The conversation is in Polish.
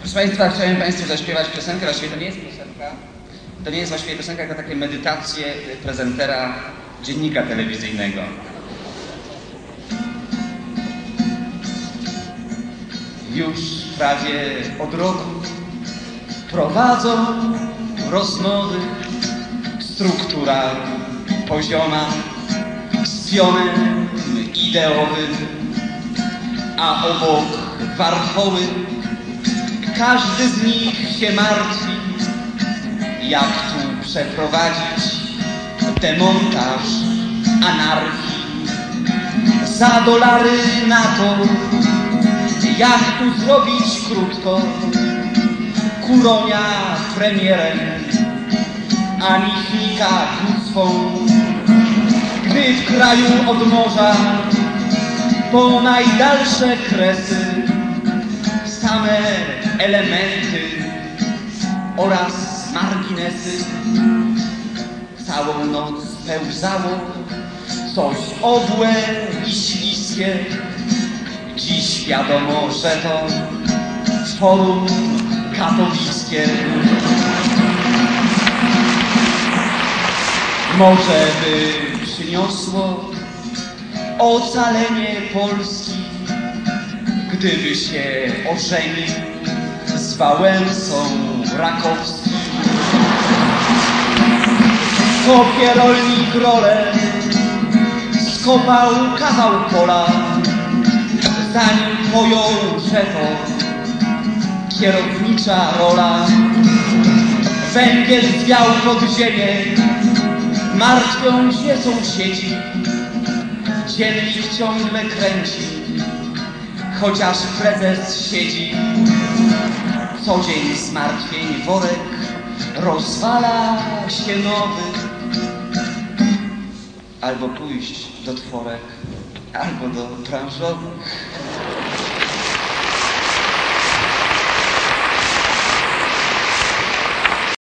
Proszę Państwa, chciałem Państwu zaśpiewać piosenkę, właściwie to nie jest piosenka, to nie jest właściwie piosenka, tylko takie medytacje prezentera dziennika telewizyjnego. Już prawie od roku prowadzą rozmowy, struktura pozioma z pionem ideowym, a obok warchoły każdy z nich się martwi, jak tu przeprowadzić demontaż anarchii. Za dolary na to, jak tu zrobić krótko Kuronia premierem, a Michnika bóstwą, gdy w kraju od morza po najdalsze kresy same elementy oraz marginesy. Całą noc pełzało coś obłe i śliskie. Dziś wiadomo, że to forum katowickie. Może by przyniosło ocalenie Polski, gdyby się ożenił z Wałęsą Rakowski. Kopie rolnik rolę, skopał kawał pola, zanim pojął, że to kierownicza rola. Węgiel zwiał pod ziemię, martwią się sąsiedzi, dziennik ciągle kręci, chociaż prezes siedzi. Co dzień zmartwień worek, rozwala się nowy. Albo pójść do tworek, albo do branżowych.